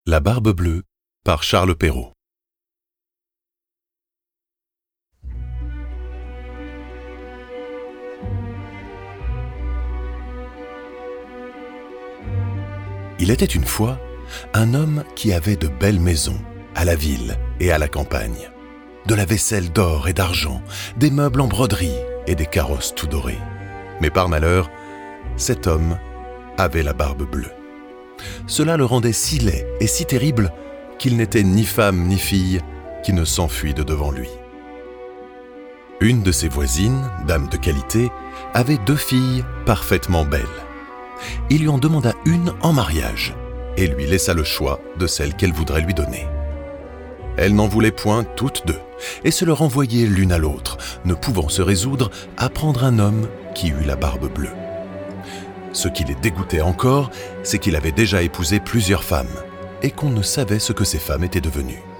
La Barbe Bleue par Charles Perrault. Il était une fois un homme qui avait de belles maisons à la ville et à la campagne, de la vaisselle d'or et d'argent, des meubles en broderie et des carrosses tout dorés. Mais par malheur, cet homme avait la barbe bleue. Cela le rendait si laid et si terrible qu'il n'était ni femme ni fille qui ne s'enfuit de devant lui. Une de ses voisines, dame de qualité, avait 2 filles parfaitement belles. Il lui en demanda une en mariage et lui laissa le choix de celle qu'elle voudrait lui donner. Elle n'en voulait point toutes 2 et se le renvoyait l'une à l'autre, ne pouvant se résoudre à prendre un homme qui eût la barbe bleue. Ce qui les dégoûtait encore, c'est qu'il avait déjà épousé plusieurs femmes et qu'on ne savait ce que ces femmes étaient devenues.